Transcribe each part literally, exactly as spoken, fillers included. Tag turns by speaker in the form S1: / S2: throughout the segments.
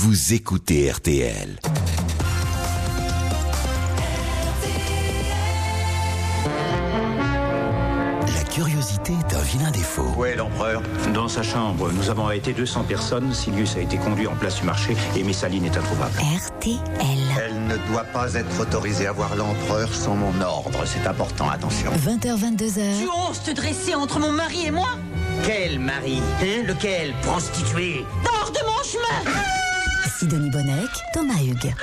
S1: vous écoutez R T L. La curiosité est un vilain défaut.
S2: Où est l'empereur ?
S3: Dans sa chambre. Nous avons arrêté deux cents personnes. Silius a été conduit en place du marché et Messaline est introuvable.
S4: R T L.
S2: Elle ne doit pas être autorisée à voir l'empereur sans mon ordre. C'est important, attention.
S4: vingt heures vingt-deux heures.
S5: Tu oses te dresser entre mon mari et moi ?
S6: Quel mari ? Hein ? Lequel ? Prostituée ?
S5: Hors de mon chemin !
S4: Sidonie Bonnec, Thomas Hugues.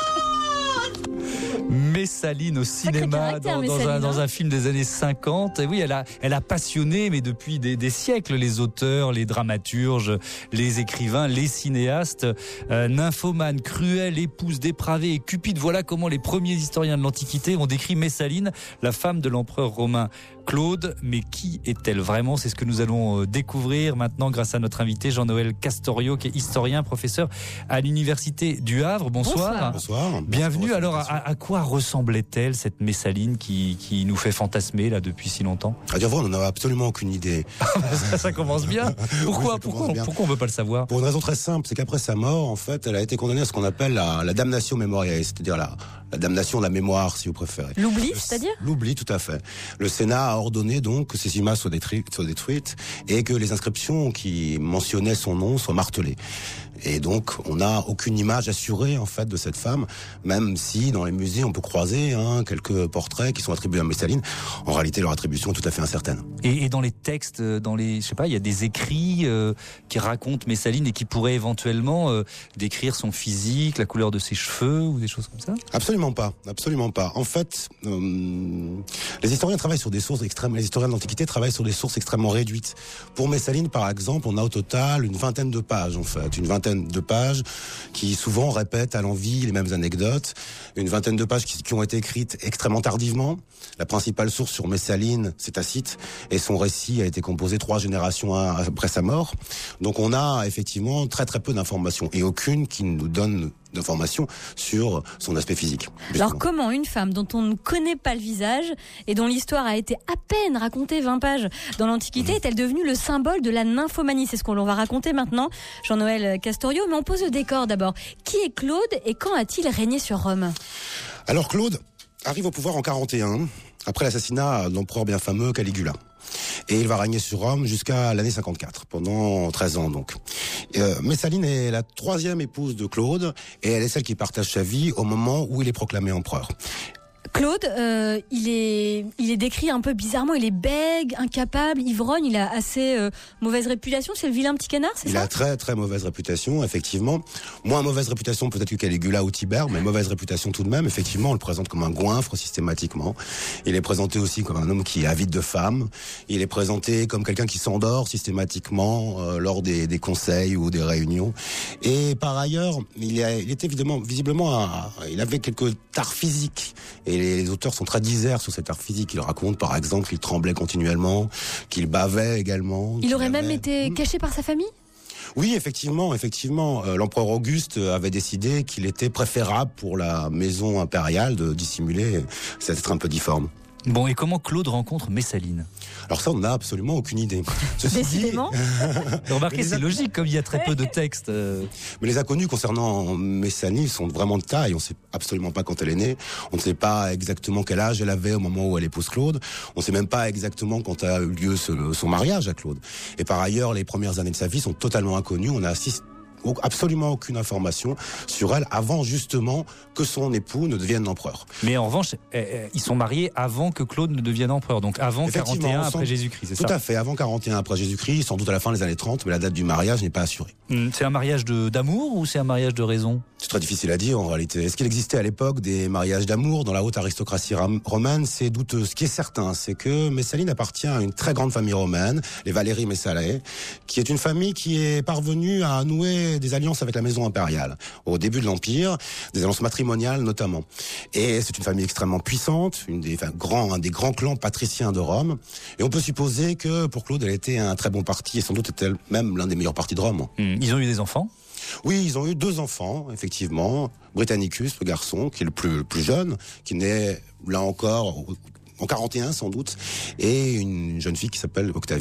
S7: Messaline au cinéma, dans, dans, un, dans un film des années cinquante. Et oui, elle a, elle a passionné, mais depuis des, des siècles, les auteurs, les dramaturges, les écrivains, les cinéastes. Euh, nymphomane, cruelle, épouse dépravée et cupide. Voilà comment les premiers historiens de l'Antiquité ont décrit Messaline, la femme de l'empereur romain Claude. Mais qui est-elle vraiment ? C'est ce que nous allons découvrir maintenant grâce à notre invité Jean-Noël Castorio, qui est historien, professeur à l'université du Havre. Bonsoir.
S8: Bonsoir. Bonsoir.
S7: Bienvenue. Alors, à, à quoi ressemblait-elle, cette Messaline qui, qui nous fait fantasmer là depuis si longtemps ?
S8: À dire vrai, on n'en a absolument aucune idée.
S7: ça, ça commence bien. Pourquoi,
S8: oui,
S7: pourquoi,
S8: bien.
S7: pourquoi on ne veut pas le savoir ?
S8: Pour une raison très simple, c'est qu'après sa mort, en fait, elle a été condamnée à ce qu'on appelle la, la damnatio memoriae, c'est-à-dire la, la damnation de la mémoire, si vous préférez.
S4: L'oubli, c'est-à-dire ?
S8: L'oubli, tout à fait. Le Sénat a ordonné donc que ces images soient détruites, soient détruites et que les inscriptions qui mentionnaient son nom soient martelées. Et donc, on n'a aucune image assurée, en fait, de cette femme, même si, dans les musées, on peut croiser hein, quelques portraits qui sont attribués à Messaline. En réalité, leur attribution est tout à fait incertaine.
S7: Et, et dans les textes, dans les, je sais pas, il y a des écrits euh, qui racontent Messaline et qui pourraient éventuellement euh, décrire son physique, la couleur de ses cheveux ou des choses comme ça ?
S8: Absolument pas, absolument pas. En fait, euh, les historiens travaillent sur des sources extrêmes. Les historiens de l'Antiquité travaillent sur des sources extrêmement réduites. Pour Messaline, par exemple, on a au total une vingtaine de pages, en fait, une vingtaine de pages qui souvent répètent à l'envi les mêmes anecdotes, une vingtaine de pages qui, qui ont été écrites extrêmement tardivement. La principale source sur Messaline, c'est Tacite, et son récit a été composé trois générations après sa mort. Donc on a effectivement très très peu d'informations, et aucune qui nous donne d'informations sur son aspect physique. Justement.
S9: Alors comment une femme dont on ne connaît pas le visage et dont l'histoire a été à peine racontée vingt pages dans l'Antiquité mmh. est-elle devenue le symbole de la nymphomanie ? C'est ce qu'on va raconter maintenant, Jean-Noël Castorio. Mais on pose le décor d'abord. Qui est Claude et quand a-t-il régné sur Rome ?
S8: Alors Claude arrive au pouvoir en quarante et un, après l'assassinat de l'empereur bien fameux Caligula. Et il va régner sur Rome jusqu'à l'année cinquante-quatre, pendant treize ans donc. Euh, Messaline est la troisième épouse de Claude, et elle est celle qui partage sa vie au moment où il est proclamé empereur.
S9: Claude, euh, il est, il est décrit un peu bizarrement. Il est bègue, incapable, ivrogne. Il a assez euh, mauvaise réputation. C'est le vilain petit canard, c'est
S8: il
S9: ça ?
S8: Il a très très mauvaise réputation, effectivement. Moins mauvaise réputation peut-être que Caligula ou Tibère, mais mauvaise réputation tout de même. Effectivement, on le présente comme un goinfre systématiquement. Il est présenté aussi comme un homme qui est avide de femmes. Il est présenté comme quelqu'un qui s'endort systématiquement euh, lors des, des conseils ou des réunions. Et par ailleurs, il, a, il était évidemment, visiblement, un, il avait quelques tares physiques. Et les auteurs sont très divers sur cet art physique. Ils racontent, par exemple, qu'il tremblait continuellement, qu'il bavait également.
S9: Il aurait
S8: avait...
S9: même été caché par sa famille ?
S8: Oui, effectivement, effectivement. Euh, l'empereur Auguste avait décidé qu'il était préférable pour la maison impériale de dissimuler cet être un peu difforme.
S7: Bon, et comment Claude rencontre Messaline ?
S8: Alors ça, on n'a absolument aucune idée.
S9: Ceci Décidément.
S7: Dit, remarquez, c'est logique, comme il y a très peu de textes. Euh...
S8: Mais les inconnus concernant Messaline sont vraiment de taille. On ne sait absolument pas quand elle est née. On ne sait pas exactement quel âge elle avait au moment où elle épouse Claude. On ne sait même pas exactement quand a eu lieu ce, son mariage à Claude. Et par ailleurs, les premières années de sa vie sont totalement inconnues. On a assisté absolument aucune information sur elle avant justement que son époux ne devienne empereur.
S7: Mais en revanche, euh, ils sont mariés avant que Claude ne devienne empereur, donc avant quarante et un après
S8: semble...
S7: Jésus-Christ, c'est
S8: Tout
S7: ça ?
S8: Tout à fait, avant quarante et un après Jésus-Christ, sans doute à la fin des années trente, mais la date du mariage n'est pas assurée.
S7: Mmh, c'est un mariage de, d'amour ou c'est un mariage de raison ?
S8: C'est très difficile à dire en réalité. Est-ce qu'il existait à l'époque des mariages d'amour dans la haute aristocratie romaine ? C'est douteux. Ce qui est certain, c'est que Messaline appartient à une très grande famille romaine, les Valérie Messalae, qui est une famille qui est parvenue à nouer des alliances avec la maison impériale au début de l'Empire, des alliances matrimoniales notamment. Et c'est une famille extrêmement puissante, une des, enfin, grands, un des grands clans patriciens de Rome. Et on peut supposer que pour Claude, elle était un très bon parti et sans doute était même l'un des meilleurs partis de Rome.
S7: Mmh. Ils ont eu des enfants ?
S8: Oui, ils ont eu deux enfants, effectivement. Britannicus, le garçon, qui est le plus, le plus jeune, qui naît là encore en quarante et un sans doute, et une jeune fille qui s'appelle Octavie.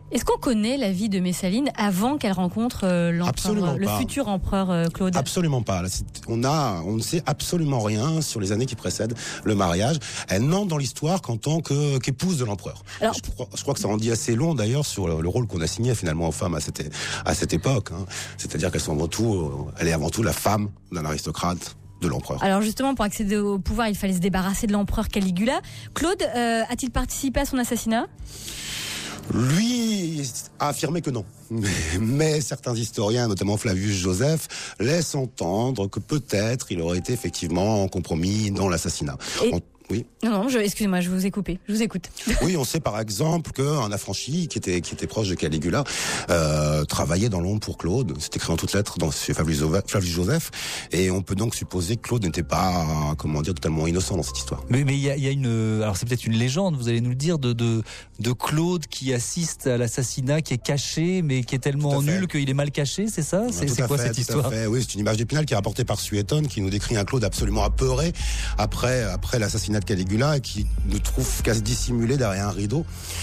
S9: Est-ce qu'on connaît la vie de Messaline avant qu'elle rencontre euh, l'empereur, le
S8: pas.
S9: futur empereur euh, Claude?
S8: Absolument pas. Là, on a, on ne sait absolument rien sur les années qui précèdent le mariage. Elle n'entre dans l'histoire qu'en tant que, qu'épouse de l'empereur. Alors, je, crois, je crois que ça en dit assez long d'ailleurs sur le, le rôle qu'on a signé finalement aux femmes à cette, à cette époque. Hein. C'est-à-dire qu'elles sont avant tout, elle est avant tout la femme d'un aristocrate. De l'empereur.
S9: Alors justement, pour accéder au pouvoir, il fallait se débarrasser de l'empereur Caligula. Claude, euh, a-t-il participé à son assassinat ?
S8: Lui a affirmé que non. Mais, mais certains historiens, notamment Flavius Joseph, laissent entendre que peut-être il aurait été effectivement en compromis dans l'assassinat.
S9: Et...
S8: On... Oui.
S9: Non, non, je, excusez-moi, je vous ai coupé. Je vous écoute.
S8: Oui, on sait par exemple qu'un affranchi qui était qui était proche de Caligula euh, travaillait dans l'ombre pour Claude. C'est écrit en toutes lettres dans chez Flavius Joseph, et on peut donc supposer que Claude n'était pas, comment dire, totalement innocent dans cette histoire.
S7: Mais mais il y a, y a une, alors c'est peut-être une légende, vous allez nous le dire, de de de Claude qui assiste à l'assassinat, qui est caché, mais qui est tellement nul qu'il est mal caché, c'est ça ? C'est, c'est quoi
S8: fait,
S7: cette histoire ?
S8: Oui, c'est une image d'Épinal qui est rapportée par Suétone, qui nous décrit un Claude absolument apeuré après après l'assassinat de Caligula et qui ne trouve qu'à se dissimuler derrière un rideau.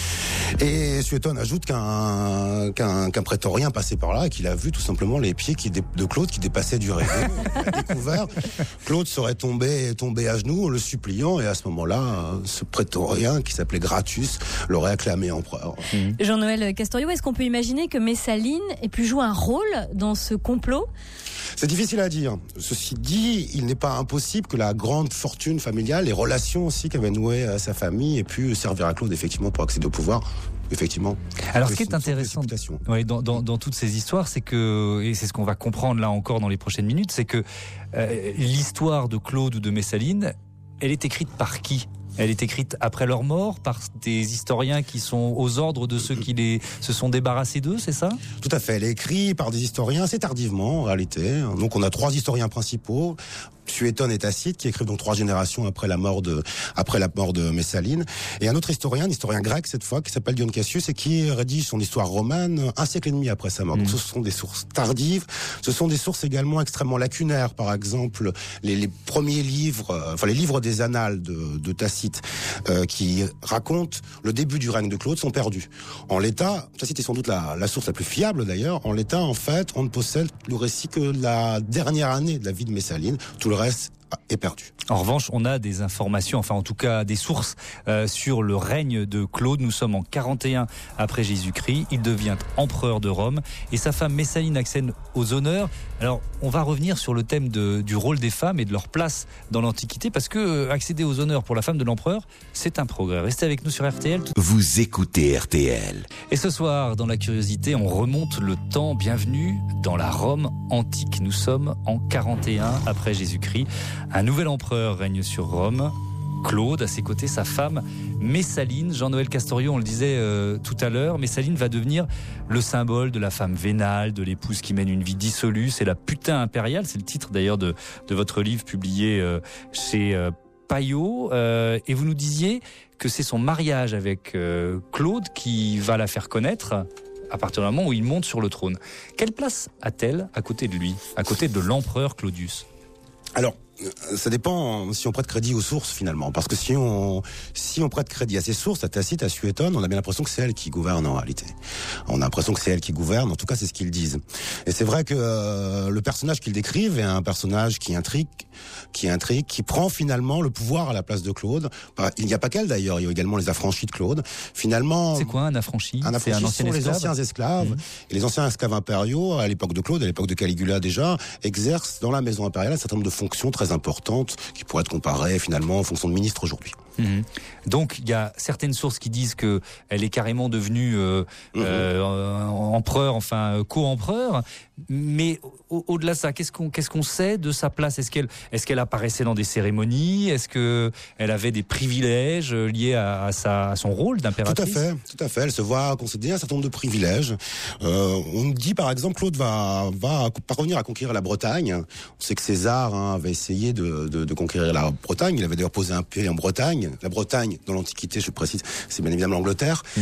S8: Et Suétone ajoute qu'un, qu'un, qu'un prétorien passait par là et qu'il a vu tout simplement les pieds qui dé, de Claude qui dépassaient du rideau. Il a découvert. Claude serait tombé, tombé à genoux, le suppliant, et à ce moment-là, ce prétorien qui s'appelait Gratus l'aurait acclamé empereur.
S9: Mmh. Jean-Noël Castorio, est-ce qu'on peut imaginer que Messaline ait pu jouer un rôle dans ce complot ?
S8: C'est difficile à dire. Ceci dit, il n'est pas impossible que la grande fortune familiale, les relations aussi qu'avait nouées à sa famille, aient pu servir à Claude effectivement pour accéder au pouvoir. Effectivement.
S7: Alors, ce qui est intéressant, ouais, dans, dans, dans toutes ces histoires, c'est que, et c'est ce qu'on va comprendre là encore dans les prochaines minutes, c'est que euh, l'histoire de Claude ou de Messaline, elle est écrite par qui ? Elle est écrite après leur mort, par des historiens qui sont aux ordres de ceux qui les, se sont débarrassés d'eux, c'est ça ?
S8: Tout à fait. Elle est écrite par des historiens assez tardivement, en réalité. Donc on a trois historiens principaux. Suétone et Tacite, qui écrivent donc trois générations après la mort de, après la mort de Messaline. Et un autre historien, un historien grec cette fois, qui s'appelle Dion Cassius et qui rédige son histoire romane un siècle et demi après sa mort. Mmh. Donc ce sont des sources tardives. Ce sont des sources également extrêmement lacunaires. Par exemple, les, les premiers livres, euh, enfin les livres des annales de, de Tacite, euh, qui racontent le début du règne de Claude sont perdus. En l'état, Tacite est sans doute la, la source la plus fiable d'ailleurs. En l'état, en fait, on ne possède le récit que la dernière année de la vie de Messaline. Tout le reste est perdu.
S7: En revanche, on a des informations, enfin en tout cas des sources euh, sur le règne de Claude. Nous sommes en quarante et un après Jésus-Christ. Il devient empereur de Rome et sa femme Messaline accède aux honneurs. Alors, on va revenir sur le thème de, du rôle des femmes et de leur place dans l'Antiquité, parce que euh, accéder aux honneurs pour la femme de l'empereur, c'est un progrès. Restez avec nous sur R T L.
S1: Vous écoutez R T L.
S7: Et ce soir, dans la curiosité, on remonte le temps. Bienvenue dans la Rome antique. Nous sommes en quarante et un après Jésus-Christ. Un nouvel empereur règne sur Rome. Claude, à ses côtés, sa femme Messaline. Jean-Noël Castorio, on le disait euh, tout à l'heure, Messaline va devenir le symbole de la femme vénale, de l'épouse qui mène une vie dissolue. C'est la putain impériale, c'est le titre d'ailleurs de, de votre livre publié euh, chez euh, Payot. Euh, et vous nous disiez que c'est son mariage avec euh, Claude qui va la faire connaître à partir du moment où il monte sur le trône. Quelle place a-t-elle à côté de lui, à côté de l'empereur Claudius ?
S8: Alors, ça dépend si on prête crédit aux sources finalement, parce que si on si on prête crédit à ces sources, à Tacite, à Suétone, on a bien l'impression que c'est elle qui gouverne en réalité. On a l'impression que c'est elle qui gouverne, en tout cas c'est ce qu'ils disent. Et c'est vrai que euh, le personnage qu'ils décrivent est un personnage qui intrigue, qui intrigue, qui prend finalement le pouvoir à la place de Claude. Il n'y a pas qu'elle d'ailleurs, il y a également les affranchis de Claude. Finalement,
S7: c'est quoi un affranchi ?
S8: Un affranchi,
S7: c'est un
S8: ce sont les anciens esclaves. Mmh. Et les anciens esclaves impériaux, à l'époque de Claude, à l'époque de Caligula déjà, exercent dans la maison impériale un certain nombre de fonctions très importantes qui pourraient être comparées finalement aux fonctions de ministre aujourd'hui.
S7: Mmh. Donc il y a certaines sources qui disent que elle est carrément devenue euh, mmh. euh, empereur, enfin co-empereur. Mais au- au-delà de ça, qu'est-ce qu'on qu'est-ce qu'on sait de sa place ? Est-ce qu'elle est-ce qu'elle apparaissait dans des cérémonies ? Est-ce que elle avait des privilèges liés à, à sa à son rôle d'impératrice ?
S8: Tout à fait, tout à fait. Elle se voit concéder un certain nombre de privilèges. Euh, on dit par exemple Claude va va parvenir à conquérir la Bretagne. On sait que César hein, avait essayé de, de de conquérir la Bretagne. Il avait d'ailleurs posé un pied en Bretagne. La Bretagne, dans l'Antiquité, je précise, c'est bien évidemment l'Angleterre. Mmh.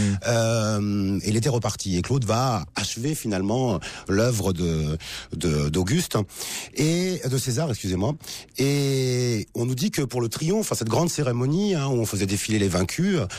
S8: Euh, et il était reparti. Et Claude va achever finalement l'œuvre de, de d'Auguste et de César, excusez-moi. Et on nous dit que pour le triomphe, à cette grande cérémonie hein, où on faisait défiler les vaincus,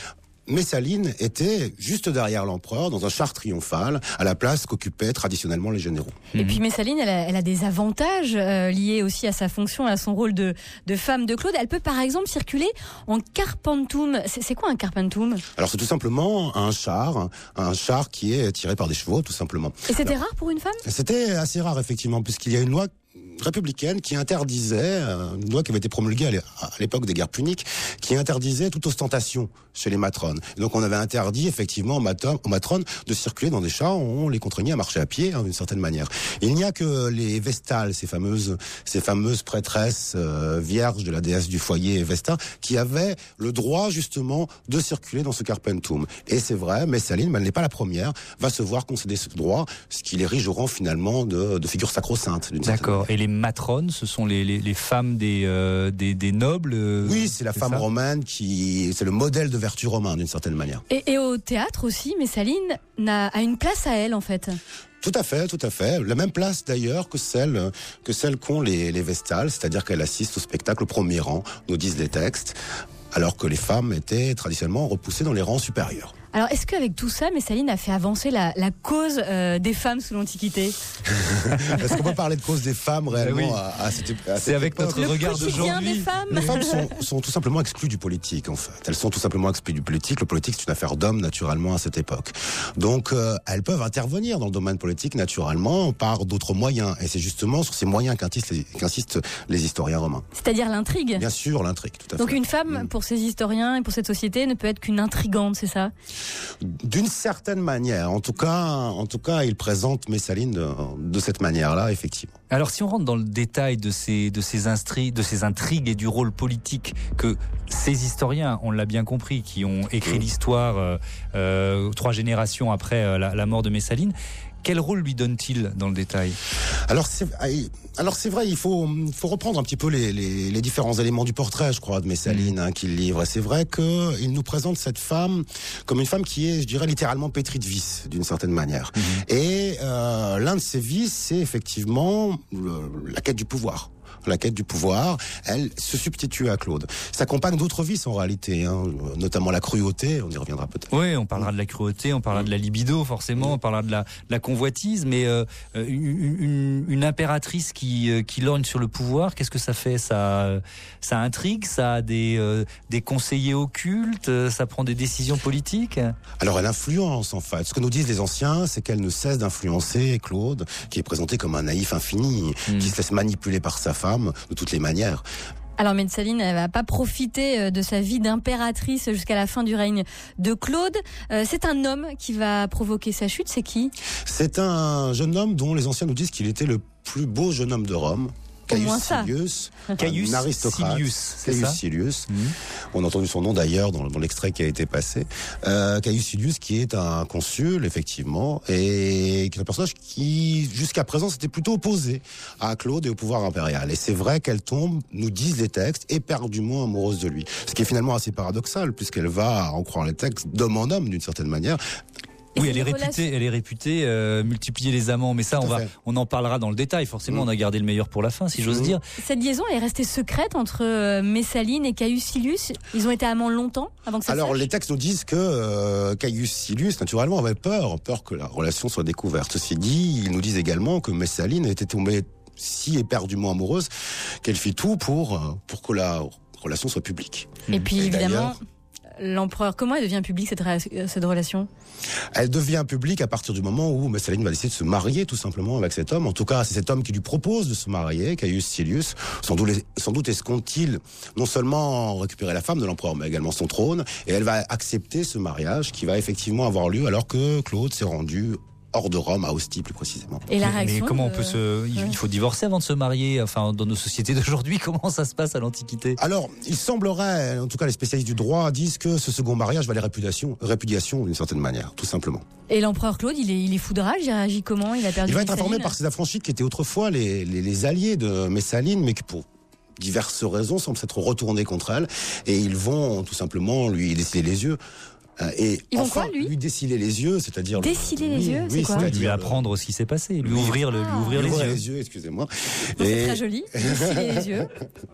S8: Messaline était juste derrière l'empereur, dans un char triomphal, à la place qu'occupaient traditionnellement les généraux.
S9: Et puis Messaline, elle a, elle a des avantages euh, liés aussi à sa fonction, à son rôle de, de femme de Claude. Elle peut par exemple circuler en carpentum. C'est, c'est quoi un carpentum ?
S8: Alors c'est tout simplement un char, un char qui est tiré par des chevaux, tout simplement.
S9: Et c'était
S8: Alors,
S9: rare pour une femme ?
S8: C'était assez rare, effectivement, puisqu'il y a une loi républicaine qui interdisait, une loi qui avait été promulguée à l'époque des guerres puniques, qui interdisait toute ostentation chez les matrones. Et donc on avait interdit effectivement aux, mato- aux matrones de circuler dans des chars, on les contraignait à marcher à pied, hein, d'une certaine manière. Il n'y a que les vestales, ces fameuses, ces fameuses prêtresses euh, vierges de la déesse du foyer Vesta, qui avaient le droit justement de circuler dans ce carpentum. Et c'est vrai, Messaline, mais elle n'est pas la première, va se voir concéder ce droit, ce qui l'érige au rang finalement de, de figure sacro-sainte. D'une
S7: D'accord.
S8: certaine
S7: Et les matrones, ce sont les, les, les femmes des, euh, des, des nobles euh,
S8: Oui, c'est la
S7: c'est
S8: femme
S7: ça
S8: romaine qui, c'est le modèle de vertu romain d'une certaine manière.
S9: Et, et au théâtre aussi, Messaline n'a, a une place à elle en fait.
S8: Tout à fait, tout à fait. La même place d'ailleurs que celle que celle qu'ont les, les vestales, c'est-à-dire qu'elle assiste au spectacle au premier rang, nous disent les textes, alors que les femmes étaient traditionnellement repoussées dans les rangs supérieurs.
S9: Alors, est-ce qu'avec tout ça, Messaline a fait avancer la, la cause euh, des femmes sous l'Antiquité ?
S8: Est-ce qu'on peut parler de cause des femmes réellement
S7: oui.
S8: à, à cette, à
S7: C'est
S8: cette
S7: avec
S8: époque.
S7: notre
S9: Le
S7: regard
S9: quotidien
S7: d'aujourd'hui.
S9: des femmes.
S8: Les femmes sont, sont tout simplement exclues du politique, en fait. Elles sont tout simplement exclues du politique. Le politique, c'est une affaire d'hommes, naturellement, à cette époque. Donc, euh, elles peuvent intervenir dans le domaine politique, naturellement, par d'autres moyens. Et c'est justement sur ces moyens qu'insistent les, qu'insistent les historiens romains.
S9: C'est-à-dire l'intrigue.
S8: Bien sûr, l'intrigue, tout à
S9: Donc
S8: fait.
S9: une femme,
S8: Mmh.
S9: pour ces historiens et pour cette société, ne peut être qu'une intrigante, c'est ça ?
S8: D'une certaine manière. En tout cas, en tout cas, il présente Messaline de, de cette manière-là, effectivement.
S7: Alors, si on rentre dans le détail de ces, de ces, instri- de ces intrigues et du rôle politique que ces historiens, on l'a bien compris, qui ont écrit l'histoire euh, euh, trois générations après euh, la, la mort de Messaline, quel rôle lui donne-t-il dans le détail ?
S8: Alors c'est, alors c'est vrai, il faut, il faut reprendre un petit peu les, les, les différents éléments du portrait, je crois, de Messaline, hein, qu'il livre. Et c'est vrai qu'il nous présente cette femme comme une femme qui est, je dirais, littéralement pétrie de vices, d'une certaine manière. Mmh. Et euh, l'un de ses vices, c'est effectivement le, la quête du pouvoir. La quête du pouvoir, elle se substitue à Claude. S'accompagne d'autres vices en réalité, hein, notamment la cruauté, on y reviendra peut-être.
S7: Oui, on parlera de la cruauté, on parlera de la libido forcément, on parlera de la, de la convoitise, mais euh, une, une, une impératrice qui, qui lorgne sur le pouvoir, qu'est-ce que ça fait ? Ça, ça intrigue, ça a des, euh, des conseillers occultes, ça prend des décisions politiques ?
S8: Alors elle influence en fait. Ce que nous disent les anciens, c'est qu'elle ne cesse d'influencer Claude, qui est présenté comme un naïf infini, mmh. qui se laisse manipuler par sa femme de toutes les manières.
S9: Alors Messaline, elle va pas profiter de sa vie d'impératrice jusqu'à la fin du règne de Claude. Euh, c'est un homme qui va provoquer sa chute, c'est qui ?
S8: C'est un jeune homme dont les anciens nous disent qu'il était le plus beau jeune homme de Rome. Caius Silius,
S7: Caius
S8: un aristocrate.
S7: Silius, c'est
S8: Caius
S7: ça
S8: Silius.
S7: Mmh.
S8: On a entendu son nom d'ailleurs dans, dans l'extrait qui a été passé. Euh, Caius Silius, qui est un consul, effectivement, et qui est un personnage qui, jusqu'à présent, s'était plutôt opposé à Claude et au pouvoir impérial. Et c'est vrai qu'elle tombe, nous disent les textes, éperdument amoureuse de lui. Ce qui est finalement assez paradoxal, puisqu'elle va, à en croire les textes, d'homme en homme, d'une certaine manière.
S7: Oui, elle est réputée, elle est réputée euh, multiplier les amants, mais ça, on va, on en parlera dans le détail. Forcément, mmh. on a gardé le meilleur pour la fin, si j'ose mmh. dire.
S9: Cette liaison, elle est restée secrète entre euh, Messaline et Caius Silius. Ils ont été amants longtemps avant que ça.
S8: Alors,
S9: sache.
S8: les textes nous disent que euh, Caius Silius, naturellement, avait peur, peur que la relation soit découverte. Ceci dit, ils nous disent également que Messaline était tombée si éperdument amoureuse qu'elle fit tout pour pour que la relation soit publique.
S9: Et puis, et évidemment. L'empereur, comment elle devient publique cette, cette relation ?
S8: Elle devient publique à partir du moment où Messaline va décider de se marier tout simplement avec cet homme. En tout cas, c'est cet homme qui lui propose de se marier, Caius Silius. Sans doute, sans doute escompte-t-il non seulement récupérer la femme de l'empereur, mais également son trône. Et elle va accepter ce mariage qui va effectivement avoir lieu alors que Claude s'est rendu hors de Rome, à Ostie plus précisément.
S9: Et la réaction
S7: Mais comment
S9: de...
S7: on peut se... Il faut divorcer avant de se marier, enfin, dans nos sociétés d'aujourd'hui, comment ça se passe à l'Antiquité ?
S8: Alors, il semblerait, en tout cas les spécialistes du droit disent que ce second mariage valait répudiation, répudiation d'une certaine manière, tout simplement.
S9: Et l'empereur Claude, il est, il est fou de rage, il réagit comment ? Il a perdu
S8: Il va être
S9: Messaline.
S8: informé par ses affranchis qui étaient autrefois les, les, les alliés de Messaline, mais qui pour diverses raisons semblent s'être retournés contre elle, et ils vont tout simplement lui dessiller les yeux. Et
S9: Ils vont
S8: enfin,
S9: quoi, lui,
S8: lui déciler les yeux, c'est-à-dire
S9: déciler
S8: le...
S9: les
S8: oui,
S9: yeux, c'est
S8: oui,
S9: quoi ?
S8: c'est-à-dire
S7: lui apprendre
S8: le...
S7: ce qui s'est passé, lui
S8: oui.
S7: ouvrir, le, lui ouvrir
S9: ah,
S7: les yeux.
S8: les yeux, excusez-moi.
S9: C'est
S8: Et...
S9: très joli, déciler les yeux.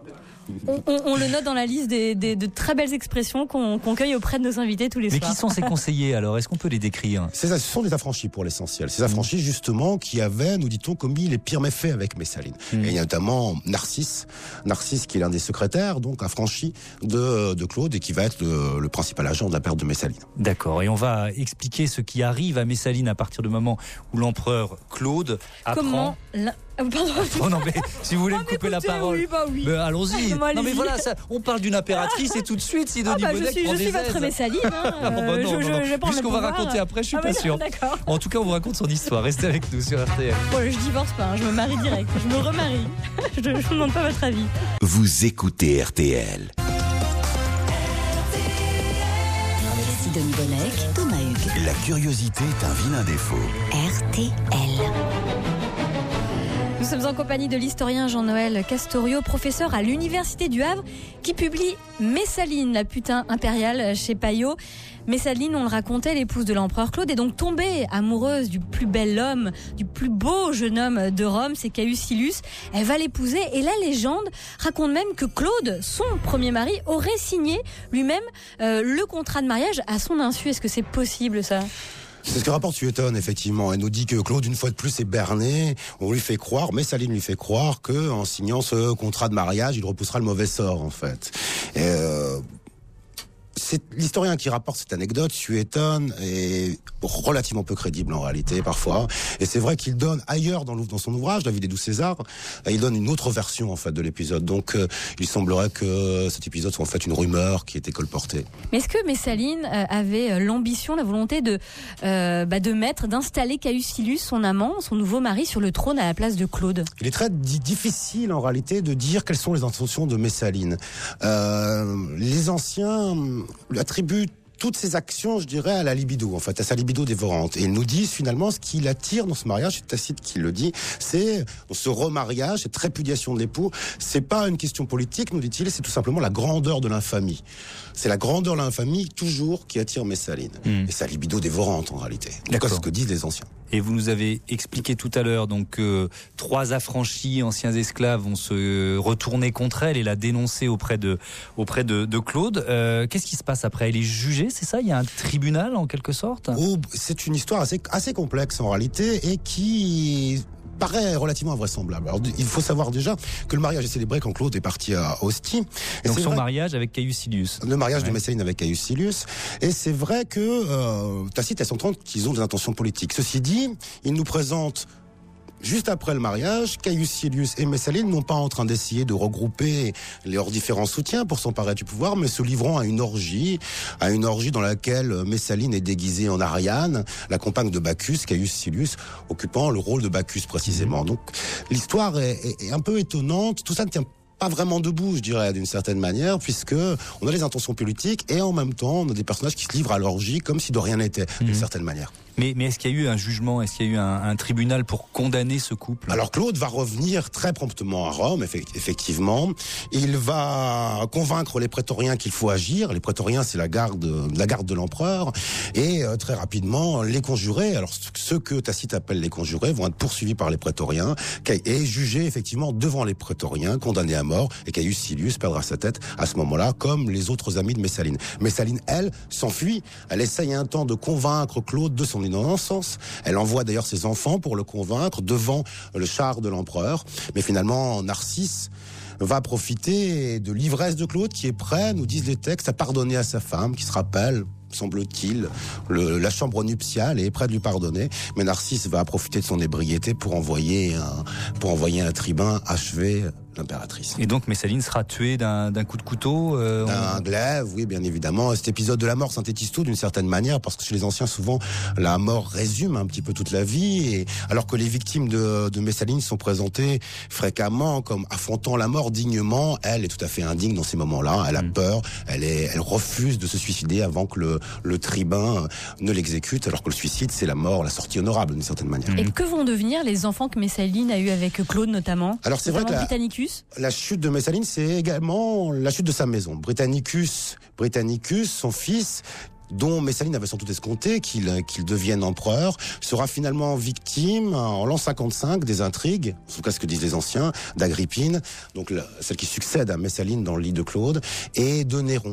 S9: On, on, on le note dans la liste des, des, de très belles expressions qu'on, qu'on cueille auprès de nos invités tous les
S7: Mais
S9: soirs.
S7: qui sont ces conseillers alors? Est-ce qu'on peut les décrire?
S8: C'est ça, ce sont des affranchis pour l'essentiel. Ces affranchis justement qui avaient, nous dit-on, commis les pires méfaits avec Messaline. Mmh. Et il y a notamment Narcisse, Narcisse qui est l'un des secrétaires, donc affranchi de, de Claude et qui va être le, le principal agent de la perte de Messaline.
S7: D'accord, et on va expliquer ce qui arrive à Messaline à partir du moment où l'empereur Claude apprend...
S9: Comment la... Pardon.
S7: Oh non mais si vous voulez
S9: oh,
S7: me couper
S9: écoutez,
S7: la parole,
S9: oui, bah oui.
S7: mais allons-y.
S9: Bon,
S7: non mais voilà, ça, on parle d'une impératrice et tout de suite Sidonie
S9: ah bah,
S7: Bonnec
S9: je suis,
S7: prend
S9: je
S7: des
S9: suis votre
S7: aises.
S9: Messaline. Hein,
S7: ah bon, bah, non,
S9: je,
S7: non, non.
S9: Je, je
S7: Vu ce qu'on va raconter après, je suis
S9: ah,
S7: pas
S9: oui,
S7: sûr.
S9: D'accord.
S7: En tout cas, on vous raconte son histoire. Restez avec nous sur R T L.
S9: Bon, je divorce pas, hein, je me marie direct, je me remarie. je ne vous demande pas votre avis.
S1: Vous écoutez R T L.
S4: Sidonie Bonnec, Thomas Hugues.
S1: La curiosité est un vilain défaut.
S4: R T L.
S9: Nous sommes en compagnie de l'historien Jean-Noël Castorio, professeur à l'Université du Havre, qui publie Messaline, la putain impériale chez Payot. Messaline, on le racontait, l'épouse de l'empereur Claude, est donc tombée amoureuse du plus bel homme, du plus beau jeune homme de Rome, c'est Caius Silius. Elle va l'épouser et la légende raconte même que Claude, son premier mari, aurait signé lui-même euh, le contrat de mariage à son insu. Est-ce que c'est possible ça ?
S8: C'est ce que rapporte Suétone, effectivement. Elle nous dit que Claude, une fois de plus, est berné. On lui fait croire, Messaline lui fait croire que, en signant ce contrat de mariage, il repoussera le mauvais sort, en fait. Et euh, c'est l'historien qui rapporte cette anecdote, Suétone, est relativement peu crédible en réalité parfois. Et c'est vrai qu'il donne ailleurs dans, dans son ouvrage, La vie des douze Césars, il donne une autre version en fait de l'épisode. Donc euh, il semblerait que cet épisode soit en fait une rumeur qui était colportée.
S9: Mais est-ce que Messaline euh, avait l'ambition, la volonté de euh, bah, de mettre, d'installer Caius Silius, son amant, son nouveau mari, sur le trône à la place de Claude ?
S8: Il est très di- difficile en réalité de dire quelles sont les intentions de Messaline. Euh, les anciens lui attribuent toutes ces actions, je dirais, à la libido, en fait, à sa libido dévorante. Et ils nous disent finalement ce qui l'attire dans ce mariage, c'est Tacite qui le dit, c'est ce remariage, cette répudiation de l'époux. C'est pas une question politique, nous dit-il, c'est tout simplement la grandeur de l'infamie. C'est la grandeur de l'infamie toujours qui attire Messaline. Mmh. Et sa libido dévorante en réalité. C'est ce que disent les anciens.
S7: Et vous nous avez expliqué tout à l'heure donc euh, trois affranchis anciens esclaves vont se retourner contre elle et la dénoncer auprès de auprès de, de Claude. Euh, qu'est-ce qui se passe après ? Elle est jugée, c'est ça ? Il y a un tribunal en quelque sorte ?
S8: Oh, c'est une histoire assez assez complexe en réalité et qui paraît relativement invraisemblable. Alors, il faut savoir déjà que le mariage est célébré quand Claude est parti à Ostie. Et
S7: donc
S8: c'est
S7: son
S8: vrai,
S7: mariage avec Caius Silius.
S8: Le mariage ouais. de Messaline avec Caius Silius. Et c'est vrai que euh, Tacite laisse entendre qu'ils ont des intentions politiques. Ceci dit, il nous présente juste après le mariage, Caius Silius et Messaline n'ont pas en train d'essayer de regrouper leurs différents soutiens pour s'emparer du pouvoir, mais se livrant à une orgie, à une orgie dans laquelle Messaline est déguisée en Ariane, la compagne de Bacchus, Caius Silius, occupant le rôle de Bacchus précisément. Donc l'histoire est, est, est un peu étonnante. Tout ça ne tient pas vraiment debout, je dirais, d'une certaine manière, puisque on a les intentions politiques et en même temps, on a des personnages qui se livrent à l'orgie comme si de rien n'était, mmh. d'une certaine manière.
S7: Mais, mais est-ce qu'il y a eu un jugement, est-ce qu'il y a eu un, un tribunal pour condamner ce couple ?
S8: Alors Claude va revenir très promptement à Rome, effectivement. Il va convaincre les prétoriens qu'il faut agir. Les prétoriens, c'est la garde, la garde de l'empereur. Et euh, très rapidement, les conjurés, alors ceux que Tacite appelle les conjurés, vont être poursuivis par les prétoriens et jugés effectivement devant les prétoriens, condamnés à mort. Et Caius Silius perdra sa tête à ce moment-là, comme les autres amis de Messaline. Messaline, elle, s'enfuit. Elle essaye un temps de convaincre Claude de son innocence. Elle envoie d'ailleurs ses enfants pour le convaincre devant le char de l'empereur. Mais finalement, Narcisse va profiter de l'ivresse de Claude qui est prêt, nous disent les textes, à pardonner à sa femme, qui se rappelle, semble-t-il, le, la chambre nuptiale et est prêt de lui pardonner. Mais Narcisse va profiter de son ébriété pour envoyer un, pour envoyer un tribun achever l'impératrice.
S7: Et donc Messaline sera tuée d'un, d'un coup de couteau euh,
S8: D'un on... glaive, oui, bien évidemment. Cet épisode de la mort synthétise tout d'une certaine manière, parce que chez les anciens, souvent, la mort résume un petit peu toute la vie, et alors que les victimes de, de Messaline sont présentées fréquemment comme affrontant la mort dignement, elle est tout à fait indigne dans ces moments-là. Elle a mmh. peur, elle, est, elle refuse de se suicider avant que le, le tribun ne l'exécute, alors que le suicide, c'est la mort, la sortie honorable d'une certaine manière.
S9: Et que vont devenir les enfants que Messaline a eu avec Claude notamment ?
S8: Alors c'est
S9: notamment
S8: vrai que la...
S9: Britannicus.
S8: La chute de Messaline, c'est également la chute de sa maison. Britannicus, Britannicus, son fils, dont Messaline avait sans doute escompté qu'il qu'il devienne empereur, sera finalement victime en l'an cinquante-cinq des intrigues, en tout cas ce que disent les anciens, d'Agrippine, donc la, celle qui succède à Messaline dans le lit de Claude, et de Néron.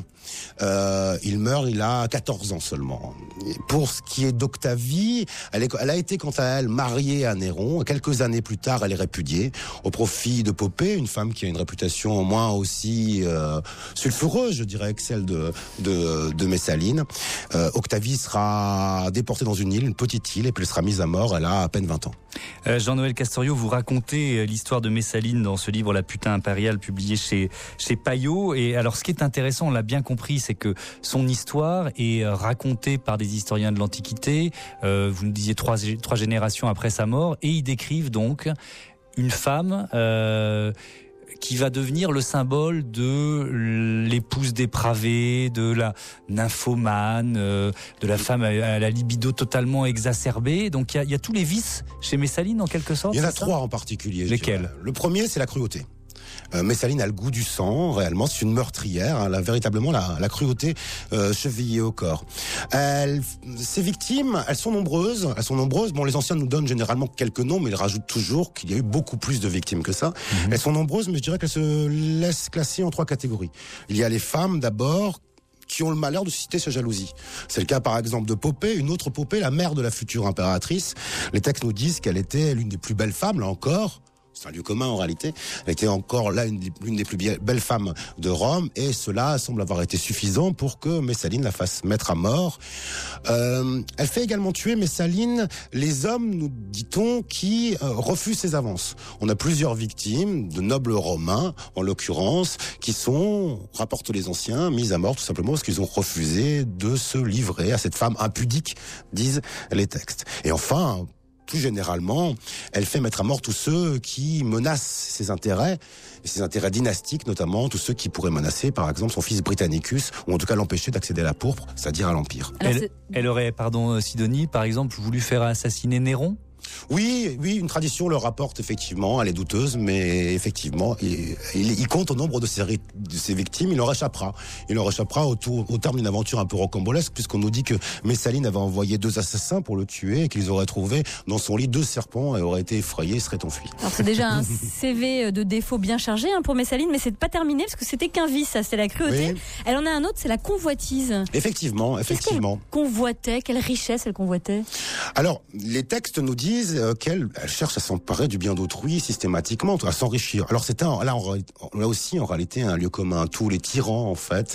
S8: Euh, il meurt, il a quatorze ans seulement. Et pour ce qui est d'Octavie, elle, est, elle a été quant à elle mariée à Néron. Quelques années plus tard, elle est répudiée au profit de Poppée, une femme qui a une réputation au moins aussi euh, sulfureuse, je dirais, que celle de, de, de Messaline. Euh, Octavie sera déportée dans une île, une petite île, et puis elle sera mise à mort. Elle a à peine vingt ans.
S7: Euh, Jean-Noël Castorio, vous racontez l'histoire de Messaline dans ce livre La putain impériale, publié chez, chez Payot. Et alors, ce qui est intéressant, on l'a bien compris, c'est que son histoire est racontée par des historiens de l'Antiquité. Euh, vous nous disiez trois, trois générations après sa mort. Et ils décrivent donc une femme euh, qui va devenir le symbole de l'épouse dépravée, de la nymphomane, euh, de la femme à, à la libido totalement exacerbée. Donc il y, y a tous les vices chez Messaline en quelque sorte.
S8: Il y en a trois en particulier.
S7: Lesquels ?
S8: Le premier, c'est la cruauté. Euh, Messaline a le goût du sang, réellement, c'est une meurtrière, hein, elle a véritablement la, la cruauté euh, chevillée au corps. Elle, ses victimes, elles sont nombreuses, elles sont nombreuses. Bon, les anciens nous donnent généralement quelques noms, mais ils rajoutent toujours qu'il y a eu beaucoup plus de victimes que ça. Mmh. Elles sont nombreuses, mais je dirais qu'elles se laissent classer en trois catégories. Il y a les femmes d'abord, qui ont le malheur de susciter sa jalousie. C'est le cas par exemple de Poppée, une autre Poppée, la mère de la future impératrice. Les textes nous disent qu'elle était l'une des plus belles femmes, là encore. C'est un lieu commun en réalité. Elle était encore là une des, l'une des plus belles femmes de Rome, et cela semble avoir été suffisant pour que Messaline la fasse mettre à mort. Euh, elle fait également tuer, Messaline, les hommes, nous dit-on, qui euh, refusent ses avances. On a plusieurs victimes, de nobles romains en l'occurrence, qui sont, rapportent les anciens, mis à mort tout simplement parce qu'ils ont refusé de se livrer à cette femme impudique, disent les textes. Et enfin, plus généralement, elle fait mettre à mort tous ceux qui menacent ses intérêts, et ses intérêts dynastiques notamment, tous ceux qui pourraient menacer par exemple son fils Britannicus, ou en tout cas l'empêcher d'accéder à la pourpre, c'est-à-dire à l'Empire.
S7: Elle, elle aurait, pardon Sidonie, par exemple, voulu faire assassiner Néron ?
S8: Oui, oui, une tradition le rapporte effectivement, elle est douteuse, mais effectivement, il, il, il compte au nombre de ses, de ses victimes, il leur échappera. Il leur échappera au, tour, au terme d'une aventure un peu rocambolesque, puisqu'on nous dit que Messaline avait envoyé deux assassins pour le tuer, et qu'ils auraient trouvé dans son lit deux serpents, et auraient été effrayés, seraient enfuis.
S9: Alors c'est déjà un C V de défauts bien chargé hein, pour Messaline, mais c'est pas terminé, parce que c'était qu'un vice, ça, c'était la cruauté. Oui. Elle en a un autre, c'est la convoitise.
S8: Effectivement, effectivement.
S9: Qu'est-ce qu'elle convoitait ? Quelle richesse elle convoitait ?
S8: Alors, les textes nous disent qu'elle elle cherche à s'emparer du bien d'autrui systématiquement, à s'enrichir. Alors c'est un, là, on, là aussi en réalité un lieu commun. Tous les tyrans en fait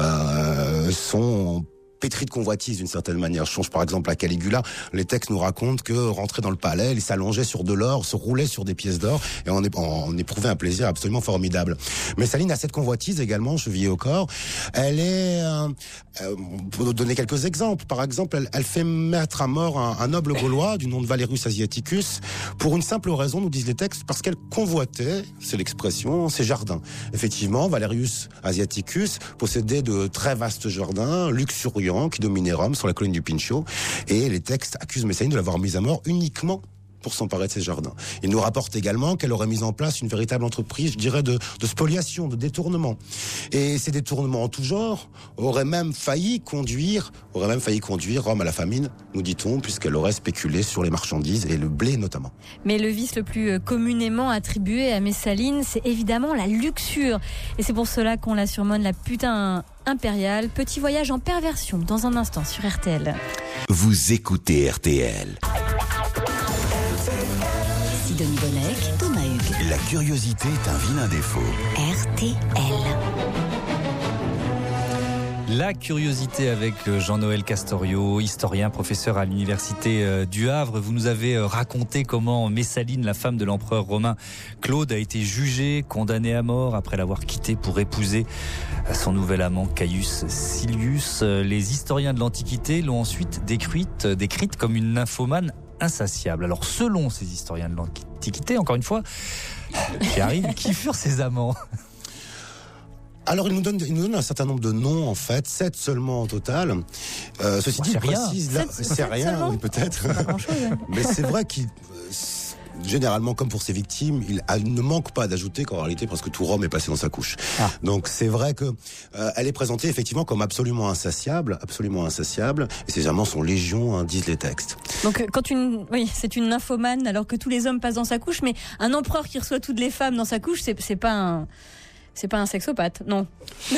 S8: euh, sont pétri de convoitise d'une certaine manière. Je songe par exemple à Caligula. Les textes nous racontent que rentrait dans le palais, il s'allongeait sur de l'or, se roulait sur des pièces d'or, et on, est, on éprouvait un plaisir absolument formidable. Messaline a cette convoitise également, chevillée au corps. Elle est, euh, euh, pour nous donner quelques exemples, par exemple, elle, elle fait mettre à mort un, un noble gaulois du nom de Valerius Asiaticus, pour une simple raison, nous disent les textes, parce qu'elle convoitait, c'est l'expression, ses jardins. Effectivement, Valerius Asiaticus possédait de très vastes jardins, luxuriants, qui dominait Rome sur la colline du Pincio, et les textes accusent Messaline de l'avoir mise à mort uniquement pour s'emparer de ses jardins. Il nous rapporte également qu'elle aurait mis en place une véritable entreprise, je dirais, de, de spoliation, de détournement. Et ces détournements en tout genre auraient même failli conduire, auraient même failli conduire Rome à la famine, nous dit-on, puisqu'elle aurait spéculé sur les marchandises et le blé notamment.
S9: Mais le vice le plus communément attribué à Messaline, c'est évidemment la luxure. Et c'est pour cela qu'on la surnomme la putain impériale. Petit voyage en perversion dans un instant sur R T L.
S1: Vous écoutez R T L.
S4: Sidonie Bonnec, Thomas Hugues.
S1: La curiosité est un vilain défaut.
S4: R T L.
S7: La curiosité avec Jean-Noël Castorio, historien, professeur à l'université du Havre. Vous nous avez raconté comment Messaline, la femme de l'empereur romain Claude, a été jugée, condamnée à mort après l'avoir quittée pour épouser son nouvel amant Caius Silius. Les historiens de l'Antiquité l'ont ensuite décrite, décrite comme une nymphomane insatiable. Alors, selon ces historiens de l'Antiquité, encore une fois, j'y arrive, qui furent ses amants ?
S8: Alors, il nous donne, il nous donne un certain nombre de noms, en fait, sept seulement au total. Euh, ceci dit, il précise là, c'est rien, oui, peut-être.
S9: C'est pas grand-chose, hein.
S8: Mais c'est vrai qu'il, généralement, comme pour ses victimes, il, il ne manque pas d'ajouter qu'en réalité, presque tout Rome est passé dans sa couche. Ah. Donc c'est vrai que euh, elle est présentée effectivement comme absolument insatiable, absolument insatiable, et ses amants sont légion, hein, disent les textes.
S9: Donc quand une, oui, c'est une nymphomane alors que tous les hommes passent dans sa couche, mais un empereur qui reçoit toutes les femmes dans sa couche, c'est, c'est pas un... C'est pas un sexopathe, non. non,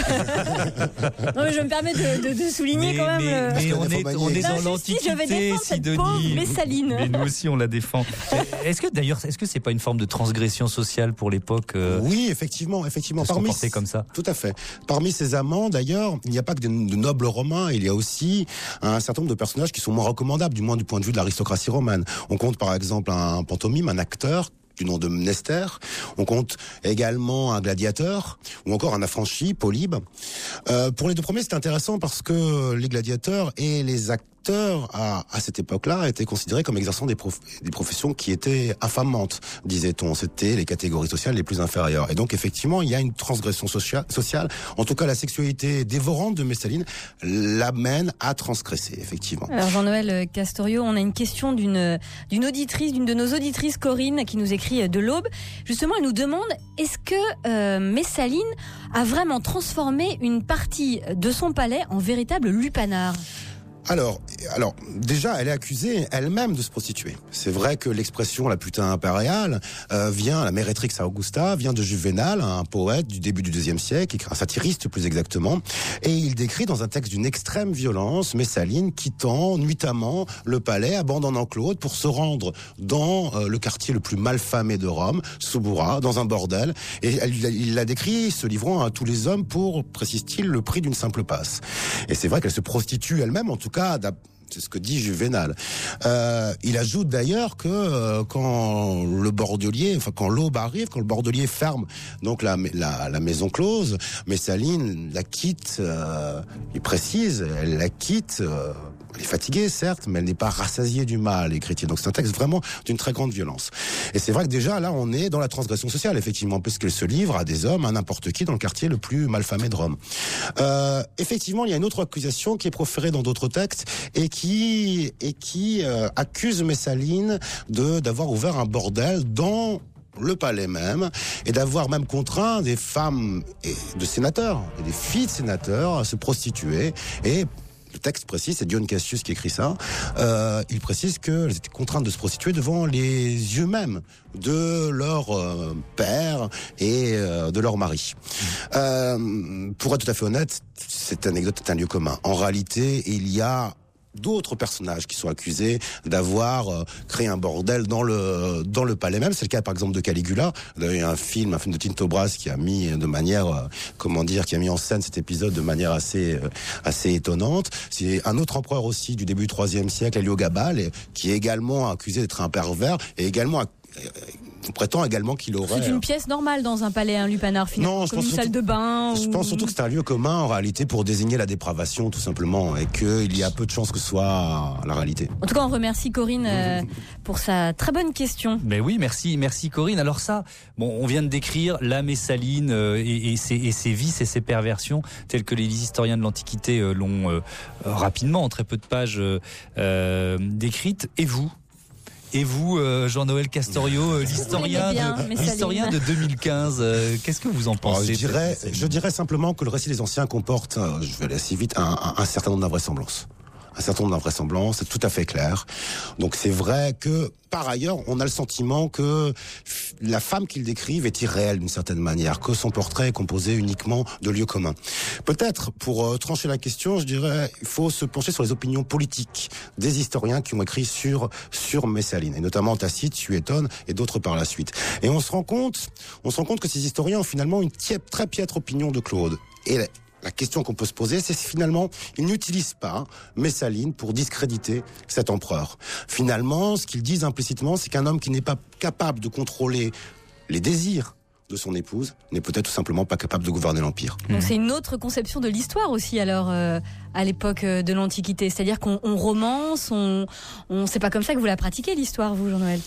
S9: mais je me permets de, de, de souligner
S7: mais,
S9: quand même.
S7: Mais,
S9: le...
S7: mais on est, on est dans l'Antiquité,
S9: je vais défendre cette
S7: Sidonie.
S9: pauvre Messaline.
S7: Mais nous aussi, on la défend. Est-ce que d'ailleurs, est-ce que c'est pas une forme de transgression sociale pour l'époque euh,
S8: Oui, effectivement, effectivement.
S7: De se
S8: Parmi
S7: comporter comme ça.
S8: Tout à fait. Parmi ces amants, d'ailleurs, il n'y a pas que de, de nobles romains. Il y a aussi un certain nombre de personnages qui sont moins recommandables, du moins du point de vue de l'aristocratie romaine. On compte par exemple un pantomime, un acteur du nom de Mnester. On compte également un gladiateur ou encore un affranchi, Polybe. Euh, pour les deux premiers, c'est intéressant parce que les gladiateurs et les acteurs à, à cette époque-là étaient considérés comme exerçant des, prof, des professions qui étaient infamantes, disait-on. C'était les catégories sociales les plus inférieures. Et donc effectivement, il y a une transgression socia- sociale. En tout cas, la sexualité dévorante de Messaline l'amène à transgresser, effectivement.
S9: Alors Jean-Noël Castorio, on a une question d'une, d'une auditrice, d'une de nos auditrices, Corinne, qui nous écrit de l'Aube. Justement, elle nous demande, est-ce que euh, Messaline a vraiment transformé une partie de son palais en véritable lupanar ?
S8: Alors, alors, déjà, elle est accusée elle-même de se prostituer. C'est vrai que l'expression la putain impériale euh, vient, la Meretrix Augusta, vient de Juvénal, un poète du début du deuxième siècle, un satiriste plus exactement, et il décrit dans un texte d'une extrême violence Messaline quittant nuitamment le palais, abandonnant Claude pour se rendre dans euh, le quartier le plus malfamé de Rome, Subura, dans un bordel, et elle, il l'a décrit se livrant à tous les hommes pour, précise-t-il, le prix d'une simple passe. Et c'est vrai qu'elle se prostitue elle-même, en tout cas, c'est ce que dit Juvénal. Euh, il ajoute d'ailleurs que euh, quand le bordelier, enfin quand l'aube arrive, quand le bordelier ferme donc la, la, la maison close, Messaline la quitte, euh, il précise, elle la quitte, euh, elle est fatiguée certes, mais elle n'est pas rassasiée du mal, écrit-il. Donc c'est un texte vraiment d'une très grande violence. Et c'est vrai que déjà là on est dans la transgression sociale, effectivement, puisqu'elle se livre à des hommes, à n'importe qui dans le quartier le plus malfamé de Rome. Euh, effectivement, il y a une autre accusation qui est proférée dans d'autres textes et qui et qui euh, accuse Messaline de d'avoir ouvert un bordel dans le palais même, et d'avoir même contraint des femmes et de sénateurs, et des filles de sénateurs à se prostituer. Et le texte précise, c'est Dion Cassius qui écrit ça, euh, il précise qu'elles étaient contraintes de se prostituer devant les yeux même de leur euh, père et euh, de leur mari. Mmh. Euh, pour être tout à fait honnête, cette anecdote est un lieu commun. En réalité, il y a d'autres personnages qui sont accusés d'avoir euh, créé un bordel dans le dans le palais même. C'est le cas par exemple de Caligula. Il y a un film, un film de Tinto Brass qui a mis de manière, euh, comment dire, qui a mis en scène cet épisode de manière assez euh, assez étonnante. C'est un autre empereur aussi du début du troisième siècle, Héliogabale, qui est également accusé d'être un pervers et également euh, on prétend également qu'il aurait...
S9: C'est une pièce normale dans un palais, un lupanar, finalement, non, comme une salle
S8: surtout,
S9: de bain.
S8: Je
S9: ou...
S8: pense surtout que c'est un lieu commun, en réalité, pour désigner la dépravation, tout simplement, et qu'il y a peu de chances que ce soit la réalité.
S9: En tout cas, on remercie Corinne euh, pour sa très bonne question.
S7: Mais oui, merci, merci Corinne. Alors ça, bon, on vient de décrire la Messaline euh, et, et, ses, et ses vices et ses perversions, telles que les historiens de l'Antiquité euh, l'ont euh, rapidement, en très peu de pages, euh, euh, décrites. Et vous ? Et vous, euh, Jean-Noël Castorio, euh, l'historien, bien, de, l'historien de deux mille quinze, euh, qu'est-ce que vous en pensez?
S8: Alors, je, dirais, je dirais simplement que le récit des Anciens comporte, euh, je vais aller assez vite, un, un, un certain nombre d'invraisemblances. Un certain nombre d'invraisemblances, c'est tout à fait clair. Donc c'est vrai que, par ailleurs, on a le sentiment que la femme qu'il décrive est irréelle d'une certaine manière, que son portrait est composé uniquement de lieux communs. Peut-être, pour euh, trancher la question, je dirais, il faut se pencher sur les opinions politiques des historiens qui ont écrit sur sur Messaline, et notamment Tacite, Suétone et d'autres par la suite. Et on se rend compte, on se rend compte que ces historiens ont finalement une tiep, très piètre opinion de Claude. Et la question qu'on peut se poser, c'est si finalement, ils n'utilisent pas Messaline pour discréditer cet empereur. Finalement, ce qu'ils disent implicitement, c'est qu'un homme qui n'est pas capable de contrôler les désirs de son épouse n'est peut-être tout simplement pas capable de gouverner l'Empire.
S9: Donc c'est une autre conception de l'histoire aussi, alors, euh, à l'époque de l'Antiquité. C'est-à-dire qu'on on romance, on, on, c'est pas comme ça que vous la pratiquez, l'histoire, vous, Jean-Noël?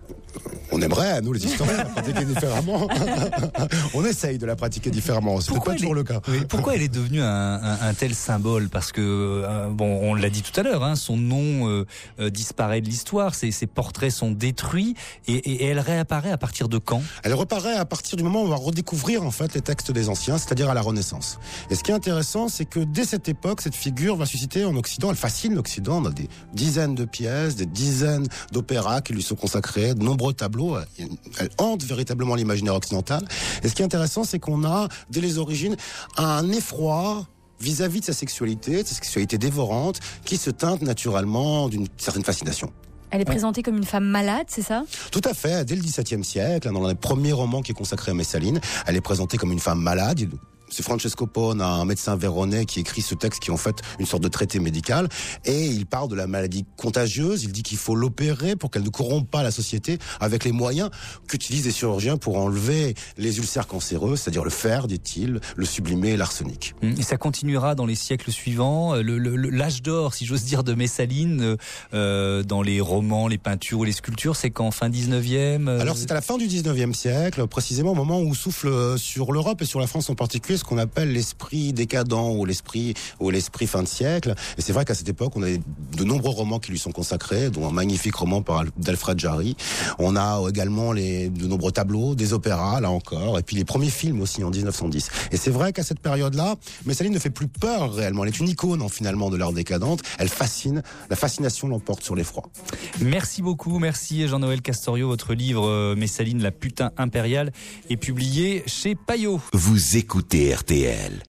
S8: On aimerait, nous les historiens, la pratiquer différemment. On essaye de la pratiquer différemment. C'est pas toujours le cas.
S7: Oui, pourquoi elle est devenue un, un, un tel symbole? Parce que, euh, bon, on l'a dit tout à l'heure, hein, son nom euh, euh, disparaît de l'histoire, ses, ses portraits sont détruits, et, et, et elle réapparaît à partir de quand? Elle reparaît à partir du moment où on va redécouvrir en fait les textes des anciens, c'est-à-dire à la Renaissance. Et ce qui est intéressant, c'est que dès cette époque, cette figure va susciter en Occident, elle fascine l'Occident. On a des dizaines de pièces, des dizaines d'opéras qui lui sont consacrés, de nombreux tableaux. Elle hante véritablement l'imaginaire occidental. Et ce qui est intéressant, c'est qu'on a, dès les origines, un effroi vis-à-vis de sa sexualité, de sa sexualité dévorante, qui se teinte naturellement d'une certaine fascination.
S9: Elle est présentée comme une femme malade, c'est ça?
S8: Tout à fait. Dès le dix-septième siècle, dans le premier roman qui est consacré à Messaline, elle est présentée comme une femme malade. C'est Francesco Pone, un médecin véronais, qui écrit ce texte qui est en fait une sorte de traité médical. Et il parle de la maladie contagieuse. Il dit qu'il faut l'opérer pour qu'elle ne corrompe pas la société avec les moyens qu'utilisent les chirurgiens pour enlever les ulcères cancéreux, c'est-à-dire le fer, dit-il, le sublimer et l'arsenic.
S7: Et ça continuera dans les siècles suivants. Le, le, l'âge d'or, si j'ose dire, de Messaline, euh, dans les romans, les peintures ou les sculptures, c'est qu'en fin dix-neuvième euh...
S8: Alors c'est à la fin du dix-neuvième siècle, précisément au moment où souffle sur l'Europe et sur la France en particulier ce qu'on appelle l'esprit décadent ou l'esprit ou l'esprit fin de siècle. Et c'est vrai qu'à cette époque, on a de nombreux romans qui lui sont consacrés, dont un magnifique roman par d'Alfred Jarry. On a également les, de nombreux tableaux, des opéras, là encore, et puis les premiers films aussi en dix-neuf cent dix. Et c'est vrai qu'à cette période-là, Messaline ne fait plus peur réellement. Elle est une icône finalement de l'art décadente. Elle fascine. La fascination l'emporte sur l'effroi.
S7: Merci beaucoup. Merci Jean-Noël Castorio. Votre livre Messaline, la putain impériale, est publié chez Payot.
S1: Vous écoutez R T L.